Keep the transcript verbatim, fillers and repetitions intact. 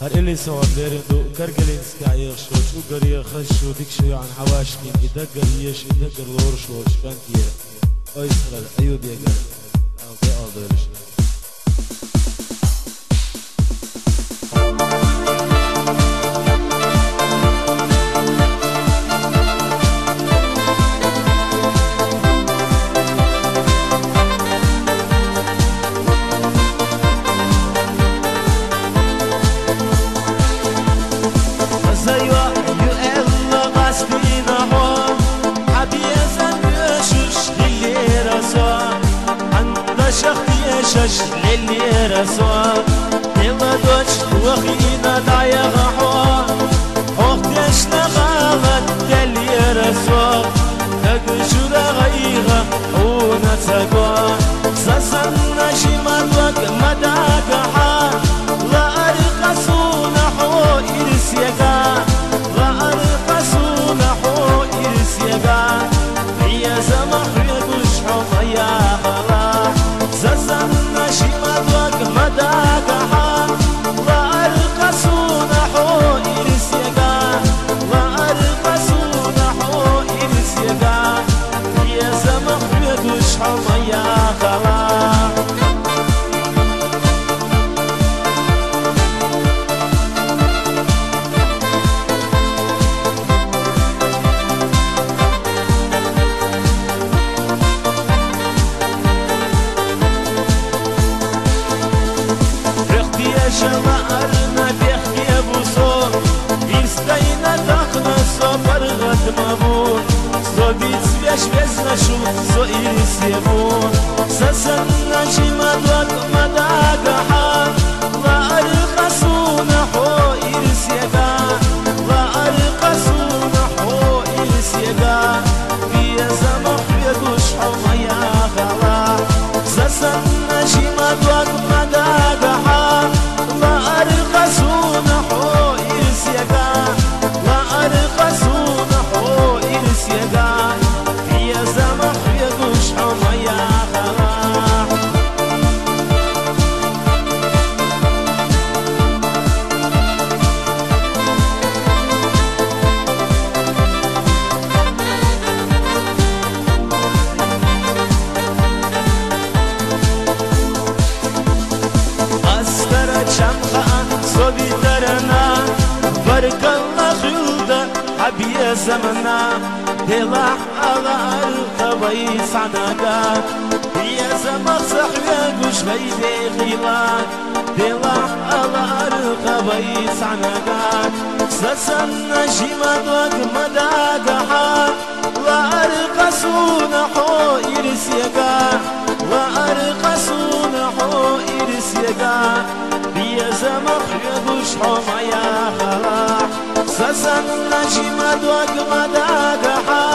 هر اللي سوى بيرندو كرقلين سكاير شوش وقريه خشو ديك شو عن حواشكين يدقر يش يدقر دور شوش كان كيرا اوي سغل ايوب يا قرد انا في اضيرش شش للي رسوا يلا دوش وخينا دايا غحوا اختش نغاغت للي رسوا تقشر غيغا ونتقوا سسنا شمال وق مداك حا لا ارقصون حو إرسيقا لا ارقصون حو إرسيقا هي زمح يدوش حطيا خلا سسنا شمال وق مداك حا لا ارقصون حو إرسيقا لا ارقصون حو إرسيقا هي زمح يدوش حطيا خلا شمعرنا بيحكي ابو صور يستينا تاخنا صبر غد مبور صديت سبيش بيزنا شو صئير سيبون سسنا شمال وقت مداك حال لا ارقصون حو إرسيقا لا ارقصون حو إرسيقا في زمح يدوش حميا خلا سسنا شمال وقت مداك حال لا أرقصون حو إرسيقا لا أرقصون حو إرسيقا في زمح يدوش حميا خلا صبي ترنا بارك الله خلده حبي زمنا دلح على القبيس عناقا يا زمخ صحوي قش غيدي خيلان دلح على القبيس عناقا سسنا شماد وق مداق حال لا أرقصون حو إرسيقا لا أرقصون حو إرسيقا يا زمخ يدوش حمايا خلاح سسنا شماد وق مداق حال